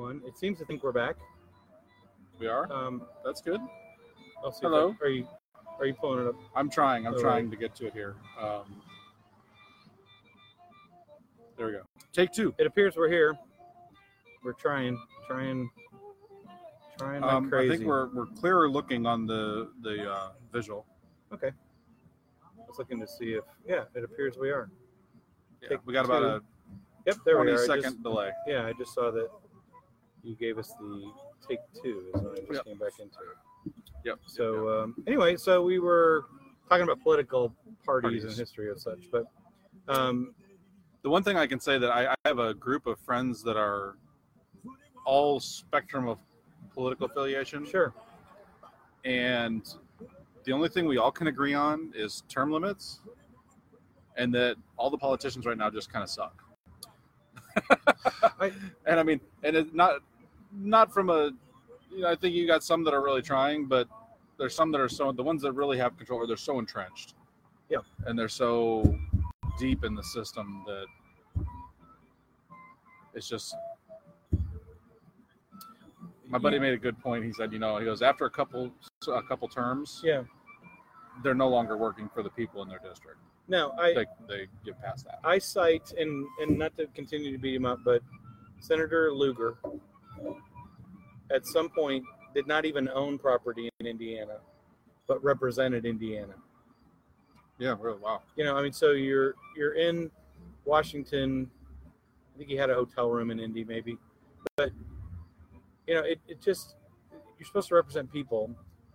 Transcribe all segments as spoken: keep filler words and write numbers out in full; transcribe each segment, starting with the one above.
one. It seems to think we're back. We are? Um, That's good. I'll see Hello. If I, are you are you pulling it up? I'm trying. I'm All trying right. to get to it here. Um, there we go. Take two. It appears we're here. We're trying, trying, trying like Um, crazy. I think we're we're clearer looking on the the uh, visual. Okay. I was looking to see if yeah, it appears we are. Yeah, Take we got about two. a Yep, there we twenty are. I second just- delay. Yeah, I just saw that you gave us the take two is when I just Yep. came back into it. Yep. So um, anyway, so we were talking about political parties, Parties. and history and such, but um, The one thing I can say that I, I have a group of friends that are all spectrum of political affiliation, sure. and the only thing we all can agree on is term limits, and that all the politicians right now just kind of suck. I, And I mean, and it's not not from a, you know, I think you got some that are really trying, but there's some that are so, the ones that really have control, they're so entrenched. Yeah. And they're so deep in the system that it's just, my buddy Yeah. made a good point. He said, you know, he goes, after a couple a couple terms, yeah. they're no longer working for the people in their district. No, I They, they get past that. I cite and and not to continue to beat him up, but Senator Lugar at some point did not even own property in Indiana, but represented Indiana. Yeah, really, wow. You know, I mean, so you're you're in Washington. I think he had a hotel room in Indy, maybe, but you know, it, it just you're supposed to represent people,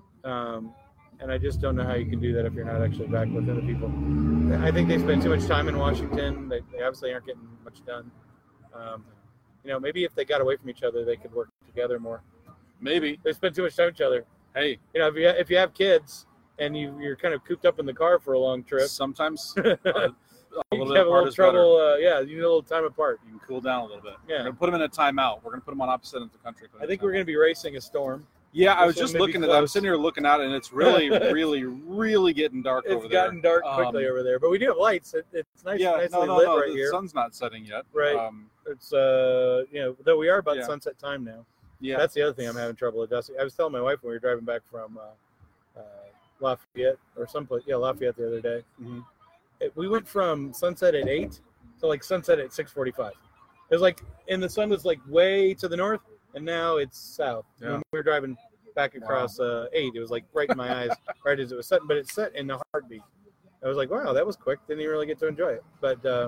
um, and I just don't know how you can do that if you're not actually back within the people. I think they spend too much time in Washington. They, they obviously aren't getting much done. Um, you know, maybe if they got away from each other, they could work together more. Maybe. They spend too much time with each other. Hey, You know, if you if you have kids and you you're kind of cooped up in the car for a long trip, sometimes you uh, a have little a bit apart little is better. trouble. Uh, yeah, you need a little time apart. You can cool down a little bit. Yeah. We're going to put them in a timeout. We're going to put them on opposite ends of the country. I think we're going to be racing a storm. Yeah, I was this one just may be looking at that. I'm close. sitting here looking at it, and it's really, really, really getting dark It's over there. gotten dark quickly Um, over there, but we do have lights. It, it's nice, Yeah, nicely no, no, lit no. right the here. sun's not setting yet. Right. Um, It's uh, you know, though we are about Yeah. sunset time now. yeah. That's the other thing I'm having trouble adjusting. I was telling my wife when we were driving back from uh, uh, Lafayette or someplace, yeah, Lafayette the other day. Mhm. It, we went from sunset at eight to like sunset at six forty-five. It was like, and the sun was like way to the north, and now it's south. Yeah. When we were driving back across uh, eight, it was like right in my eyes, right as it was setting, but it's set in a heartbeat. I was like, wow, that was quick. Didn't even really get to enjoy it, but uh,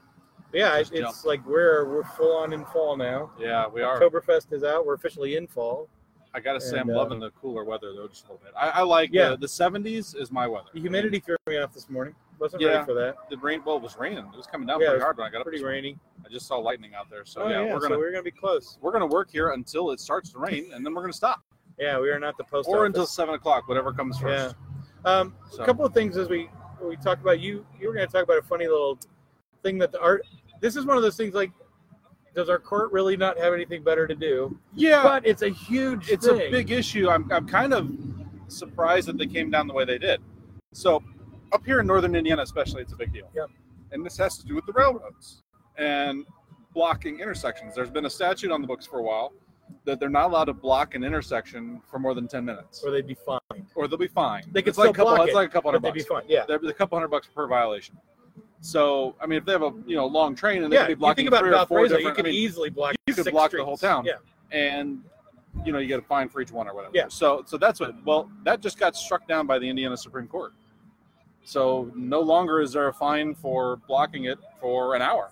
yeah, Just it's jump. like we're we're full on in fall now. Yeah, we are. Oktoberfest is out. We're officially in fall. I got to say, and, I'm uh, loving the cooler weather, though, just a little bit. I, I like Yeah. the, the seventies is my weather. The humidity threw me off this morning. Wasn't Yeah. ready for that. The rain, well, it was raining. It was coming down Yeah, it pretty was hard when I got up. Pretty this morning. rainy. I just saw lightning out there. So, Oh, yeah, yeah, we're so going to we're gonna be close. we're gonna work here until it starts to rain, and then we're going to stop. Yeah, we are not the post Or office. until seven o'clock, whatever comes first. Um, So, A couple of things as we we talked about. You you were going to talk about a funny little thing that the art. This is one of those things like, does our court really not have anything better to do? yeah, But it's a huge. it's thing. a big issue. I'm, I'm kind of surprised that they came down the way they did. So up here in northern Indiana especially, it's a big deal. Yep. And this has to do with the railroads and blocking intersections. There's been a statute on the books for a while that they're not allowed to block an intersection for more than ten minutes, Or they'd be fined. or they'll be fined. They could it's like a still couple, block it's it, like a couple But hundred they'd be bucks. fined. Yeah. They're a couple hundred bucks per violation. So I mean, if they have a you know long train and they Yeah. could be You blocking think about three or four Valparaiso, you different, could I mean, easily block. you could six block the streets. whole town. Yeah. and you know you get a fine for each one or whatever. Yeah. So so that's what. Well, that just got struck down by the Indiana Supreme Court. So no longer is there a fine for blocking it for an hour.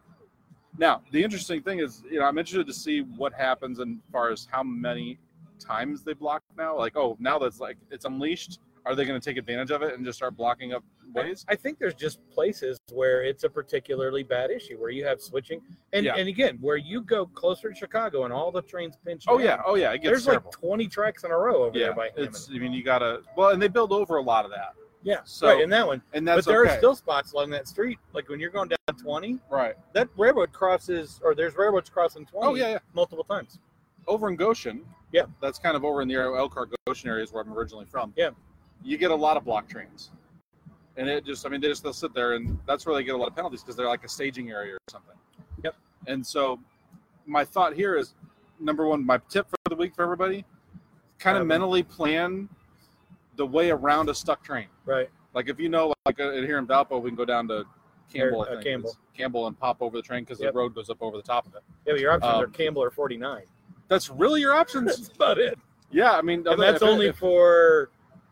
Now the interesting thing is, you know, I'm interested to see what happens as far as how many times they block now. Like, oh, now that's like it's unleashed. Are they going to take advantage of it and just start blocking up ways? I think there's just places where it's a particularly bad issue where you have switching, and Yeah. and again where you go closer to Chicago and all the trains pinch. Oh down, yeah, oh yeah, it gets there's terrible. like twenty tracks in a row over yeah, there by Hammond. it's. I mean, you gotta. Well, and they build over a lot of that, Yeah, so- right in that one. and But that's there okay. are still spots along that street, like when you're going down twenty, right. that railroad crosses, or there's railroads crossing twenty. Oh yeah, yeah. multiple times. Over in Goshen, Yeah. that's kind of over in the Elkhart Goshen area is where I'm originally from. Yeah. You get a lot of block trains, and it just, I mean, they just they'll sit there, and that's where they get a lot of penalties because they're like a staging area or something. Yep. And so, my thought here is, number one, my tip for the week for everybody, kind of Um, mentally plan the way around a stuck train. Right. Like if you know, like uh, here in Valpo, we can go down to Campbell, Or, uh, I think, Campbell. It's Campbell, and pop over the train because Yep. the road goes up over the top of it. Yeah, but your options Um, are Campbell or forty-nine. That's really your options. That's about it. Yeah, I mean, And other- that's if it- only if- for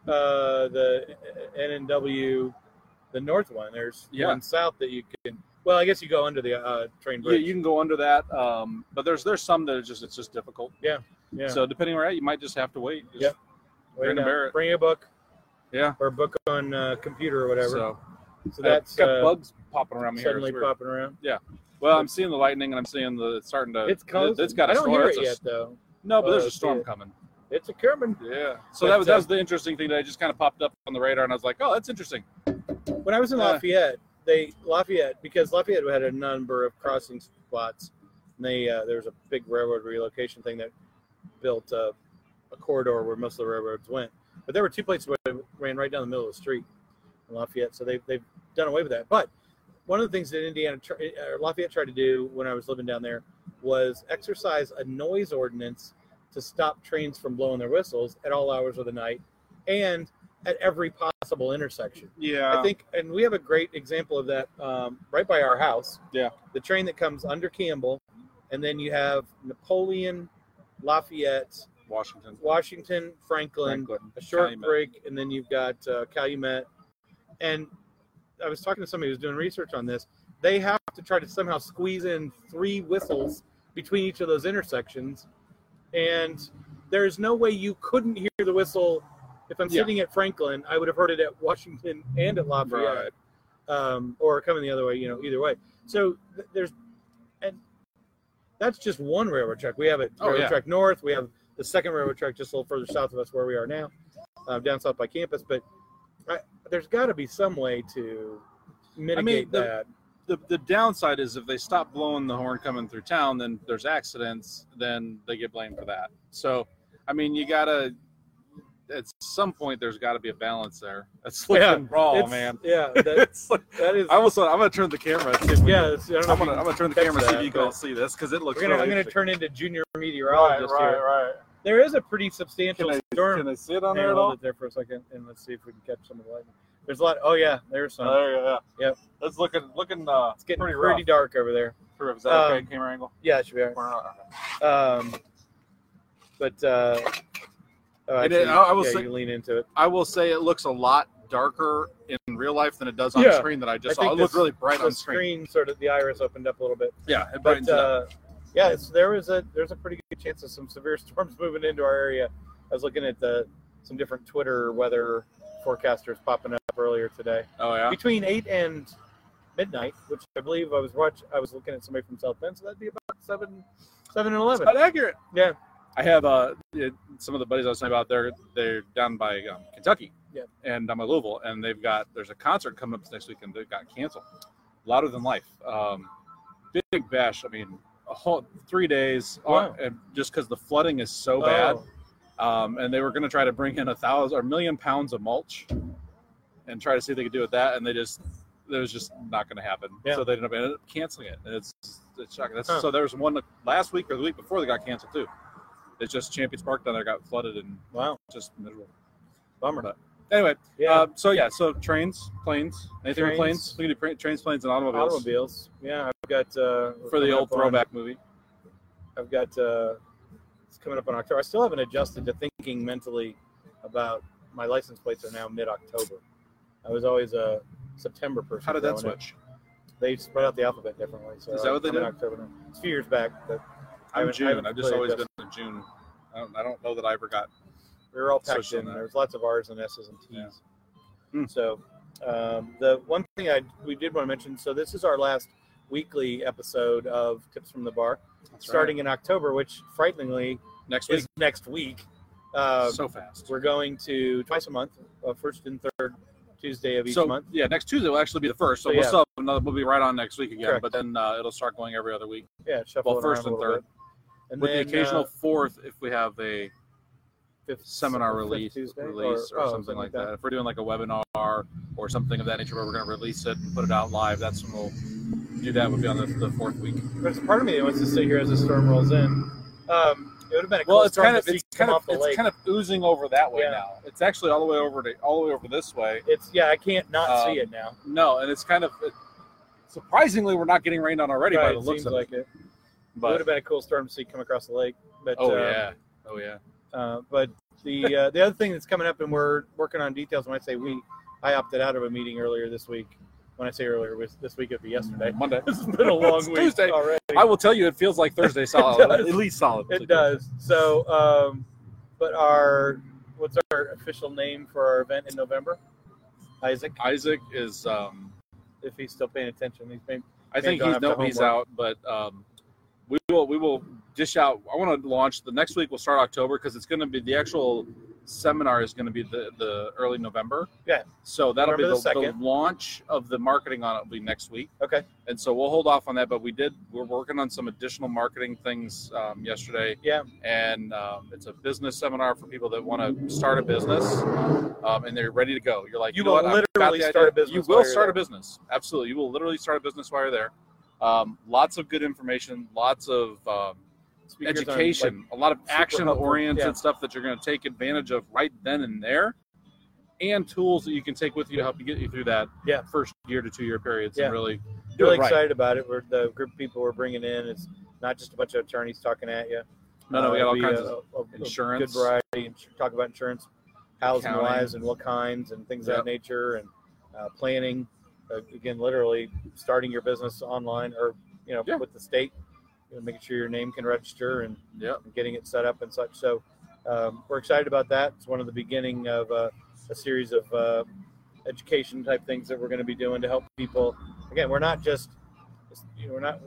uh, the N N W, the north one. There's Yeah. one south that you can. Well, I guess you go under the uh, train yeah, bridge. you can go under that, um, but there's there's some that are just it's just difficult. yeah. So depending where you're at, you might just have to wait. Just, Yep. You're Wait gonna now. bear it. Bring a book Yeah. or a book on uh, computer or whatever. So, So, that's I've got uh, bugs popping around me here. suddenly It's weird. popping around. Well, I'm seeing the lightning and I'm seeing the it's starting to. It's close. It's got a I don't storm. hear It's it a- yet though. No, but Oh, there's I a see storm it. coming. It's a coming. Yeah. So But, that was that uh, was the interesting thing that just kind of popped up on the radar, and I was like, oh, that's interesting. When I was in Uh, Lafayette, they Lafayette because Lafayette had a number of crossing spots. And they uh, there was a big railroad relocation thing that built uh, a corridor where most of the railroads went. But there were two places where they ran right down the middle of the street in Lafayette, so they they've done away with that. But one of the things that Indiana or Lafayette tried to do when I was living down there was exercise a noise ordinance to stop trains from blowing their whistles at all hours of the night and at every possible intersection. Yeah. I think, and we have a great example of that um, right by our house. Yeah. The train that comes under Campbell, and then you have Napoleon, Lafayette, Washington. Washington, Franklin, Franklin, a short Calumet. break, and then you've got uh, Calumet. And I was talking to somebody who was doing research on this. They have to try to somehow squeeze in three whistles between each of those intersections. And there's no way you couldn't hear the whistle. If I'm Yeah. sitting at Franklin, I would have heard it at Washington and at Lafayette, um, or coming the other way, you know, either way. So th- there's, and that's just one railroad track. We have a Oh, railroad yeah. track north. We have the second railroad track just a little further south of us where we are now, uh, down south by campus. But I, there's got to be some way to mitigate the- that. The, the downside is if they stop blowing the horn coming through town, then there's accidents, then they get blamed for that. So, I mean, you got to, at some point, there's got to be a balance there. That's looking raw, It's- man. Yeah, that, It's like, that is. I almost I'm going to turn the camera. And see if we yeah, can- it's, I don't know I'm if going you to I'm can going to turn the catch camera and see that, if you can all but see this because it looks We're gonna, really I'm going to interesting. turn into junior meteorologist here. right. There is a pretty substantial Can they, storm. can they see it on Hang there on, at all? hold it there for a second, and let's see if we can catch some of the lightning. There's a lot. Oh yeah, there's some. Oh, there you go. Yeah. Yep. It's looking looking uh, It's getting pretty pretty, rough. dark over there. Is that Um, okay, camera angle? Yeah, it should be all Or not? right. Um, but uh, oh, It actually, is- I- I will yeah, say- you can lean into it. I will say it looks a lot darker in real life than it does on Yeah. screen that I just I saw. think It looked the- really bright The on screen. screen sort of the iris opened up a little bit, Yeah, it but brightens it up. uh, yeah, it's, there was a there's a pretty good chance of some severe storms moving into our area. I was looking at the some different Twitter weather forecasters popping up earlier today. Oh yeah. Between eight and midnight, which I believe I was watch I was looking at somebody from South Bend, so that'd be about seven, seven and eleven. Not accurate. Yeah, I have uh it- some of the buddies I was talking about. They're they're down by um, Kentucky. Yeah. And down by Louisville, and they've got there's a concert coming up next week, and they got canceled. Louder Than Life. Um, big bash. I mean, a whole three days, Wow. and just because the flooding is so bad. Oh, Um, and they were going to try to bring in a thousand or a million pounds of mulch and try to see if they could do with that. And they just, it was just not going to happen. Yeah. So they ended up, ended up canceling it. And it's, it's shocking. That's, Huh. So there was one last week or the week before they got canceled too. It's just Champions Park down there got flooded and wow, just miserable. bummer. But anyway, Yeah, uh, so yeah, so trains, planes, anything with Trains. planes? We can do pra- trains, planes, and automobiles, automobiles. Yeah, I've got uh, for the coming old up on- throwback movie. I've got uh, it's coming up in October. I still haven't adjusted to thinking mentally about my license plates are now mid-October. I was always a September person. How did that growing up. switch? They spread out the alphabet differently. So Is that what they I'm in did? October now. It's a few years back, but I I'm haven't- I June. haven't I've just really always adjusted. been in June. I don't, I don't know that I ever got. we were all packed Switched on in. that. There was lots of R's and S's and T's. Yeah. Hmm. So um, the one thing I we did want to mention. So this is our last weekly episode of Tips from the Bar, That's starting in October, which frighteningly next week. is next week. Uh, so fast. We're going to twice a month, uh, first and third Tuesday of each so month. yeah, next Tuesday will actually be the first. So, So, we'll yeah. still have another. We'll be right on next week again, Correct. but then uh, it'll start going every other week Yeah, shuffle Well, it first around a and little third. bit. And with then, the occasional uh, fourth if we have a fifth, seminar fifth release, Tuesday, release or, oh, something like that. If we're doing like a webinar or something of that nature where we're going to release it and put it out live, that's when we'll do that. Would be on the, the fourth week. There's a part of me that wants to stay here as the storm rolls in. Um, it would have been a Well, cool it's storm kind of to see it's come kind of off the it's lake. kind of oozing over that way Yeah. now. It's actually all the way over to all the way over this way. It's yeah, I can't not Um, see it now. No, and it's kind of it, surprisingly we're not getting rained on already Right, by the it looks seems of like it. it. It would But have been a cool storm to see come across the lake. But oh um, yeah, oh yeah. Uh, but the uh, the other thing that's coming up, and we're working on details. When I say we, I opted out of a meeting earlier this week. When I say earlier, it was this week. It'd be yesterday. Monday. This has been a long It's week Tuesday. already. I will tell you, it feels like Thursday solid, does. at least solid. It does. So, um, but our what's our official name for our event in November? Isaac, Isaac is. Um, if he's still paying attention, he's been. I think gone he's after no, he's homework. out, but um, we will we will dish out. I want to launch the next week. We'll start October because it's going to be the actual seminar is going to be the, the early November. Yeah. So that'll November be the the, the second. launch of the marketing on it will be next week. Okay. And so we'll hold off on that, but we did. We're working on some additional marketing things um, yesterday. Yeah. And um, it's a business seminar for people that want to start a business, um, and they're ready to go. You're like, You you, know will what? I've got literally the start idea. a business You while will you're start a there. business. Absolutely, you will literally start a business while you're there. Um, lots of good information, lots of um, Speakers on, education, a lot of super action-oriented helpful. Yeah. stuff that you're going to take advantage of right then and there, and tools that you can take with you to help you get you through that Yeah. first year to two-year periods Yeah. and really do really it right. excited about it. We're the group of people we're bringing in. It's not just a bunch of attorneys talking at you. No, no, we got all it'll be kinds a, of a- a insurance. good variety, and talk about insurance, hows and Accounting. whys, and what kinds, and things of Yep. that nature, and uh, planning. Uh, again, literally starting your business online, or you know, Yeah. with the state, you know, making sure your name can register and, Yep. and getting it set up and such. So um, we're excited about that. It's one of the beginning of uh, a series of uh, education type things that we're going to be doing to help people. Again, we're not just, you know, we're not.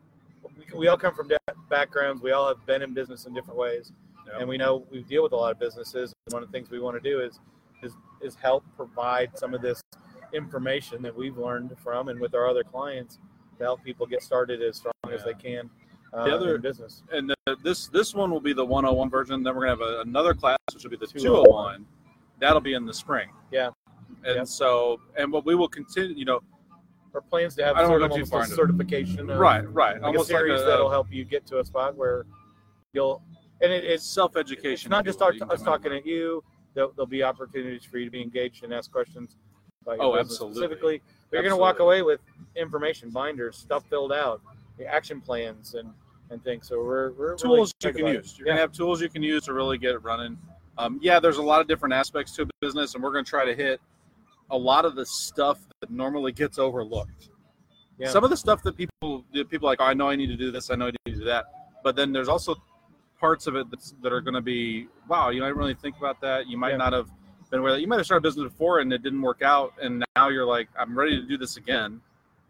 We, we all come from different backgrounds. We all have been in business in different ways, Yep. and we know we deal with a lot of businesses. And one of the things we want to do is is is help provide some of this information that we've learned from and with our other clients to help people get started as strong as Yeah. they can uh, The other- in business. And the, this this one will be the one oh one version. Then we're gonna have a, another class, which will be the two two oh oh one. one. That'll be in the spring. Yeah. And Yep. so, and what we will continue, you know, Our plans to have I don't sort wanna of go too almost far a into it. certification, of, right, right, like a almost like series a, that'll help you get to a spot where you'll. And it, it's self-education. It's not if just you our, will. You can us come in. talking at you. There'll, there'll be opportunities for you to be engaged and ask questions about your Oh, business absolutely. specifically. But you're going to walk Absolutely. away with information, binders, stuff filled out, the action plans, and, and things. So we're, we're really Tools you excited can about use. it. You're Yeah. gonna have tools you can use to really get it running. Um, yeah, there's a lot of different aspects to a business, and we're gonna try to hit a lot of the stuff that normally gets overlooked. Yeah. Some of the stuff that people that people are like, oh, I know I need to do this, I know I need to do that. But then there's also parts of it that's, that are going to be, wow, you know, I didn't really think about that. You might Yeah. not have been aware that you might have started a business before and it didn't work out, and now you're like, I'm ready to do this again,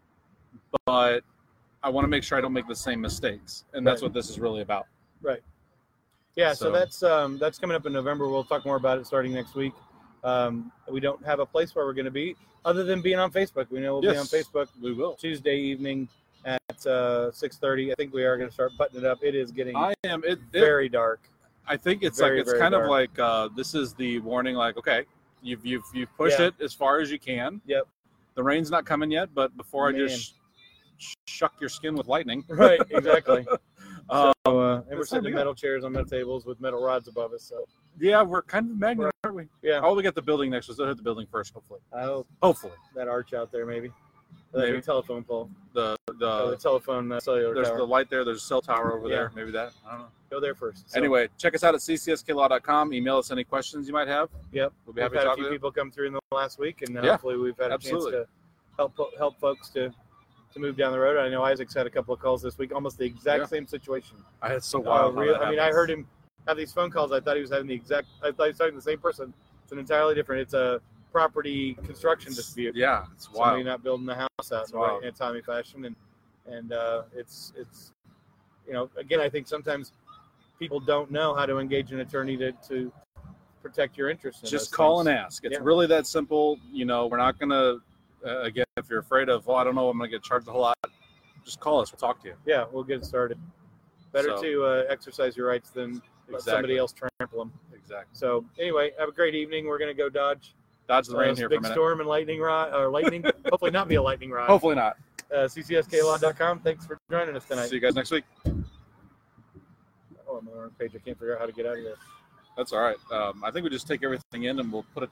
but I want to make sure I don't make the same mistakes, and that's Right. what this is really about. Right. Yeah, so, So- that's um, that's coming up in November. We'll talk more about it starting next week. Um, we don't have a place where we're going to be other than being on Facebook. We know we'll Yes. be on Facebook We will. Tuesday evening at uh, six thirty. I think we are going to start buttoning it up. It is getting I am. It, it, very dark. I think it's very, like it's very kind dark. of like uh, this is the warning. Like, okay, you've you've you've pushed Yeah. it as far as you can. Yep. The rain's not coming yet, but before I Man. just sh- shuck your skin with lightning. Right, exactly. Um, So, uh, and we're it's sitting time in to go. metal chairs on metal tables with metal rods above us. So Yeah, we're kind of magnet, aren't we? yeah, Oh, we got the building next to us. They'll hit the building first, hopefully. I hope Hopefully, that arch out there maybe. The Maybe. telephone pole. the the Oh, the telephone uh, cellular there's tower. the light there. There's a cell tower over Yeah. there. Maybe that. I don't know. Go there first. So, Anyway, check us out at c c s k law dot com. Email us any questions you might have. yep. We'll be We've happy had to a talk few with you. people come through in the last week, and uh, Yeah, hopefully we've had a absolutely. chance to help help folks to to move down the road. I know Isaac's had a couple of calls this week, almost the exact Yeah. same situation. I had so Uh, wild. how real, that I mean, I happens. heard him have these phone calls. I thought he was having the exact. I thought he was talking to the same person. It's an entirely different. It's a property construction dispute. Yeah, it's Somebody wild. not building the house out It's in, the right, wild. in a timely fashion, and and uh, it's it's you know again I think sometimes people don't know how to engage an attorney to, to protect your interests. In Just those call things. and ask. It's Yeah. really that simple. You know, we're not gonna. Uh, again, if you're afraid of, well, I don't know, I'm gonna get charged a whole lot. Just call us. We'll talk to you. Yeah, we'll get it started. Better So- to uh, exercise your rights than let Exactly. somebody else trample them. Exactly. So anyway, have a great evening. We're gonna go dodge Dodge the uh, rain this here for a big minute. storm and lightning rod or lightning. Hopefully not be a lightning rod. Hopefully not. Uh, c c s k law dot com. Thanks for joining us tonight. See you guys next week. Oh, on the wrong page. I can't figure out how to get out of this. That's all right. Um, I think we just take everything in and we'll put it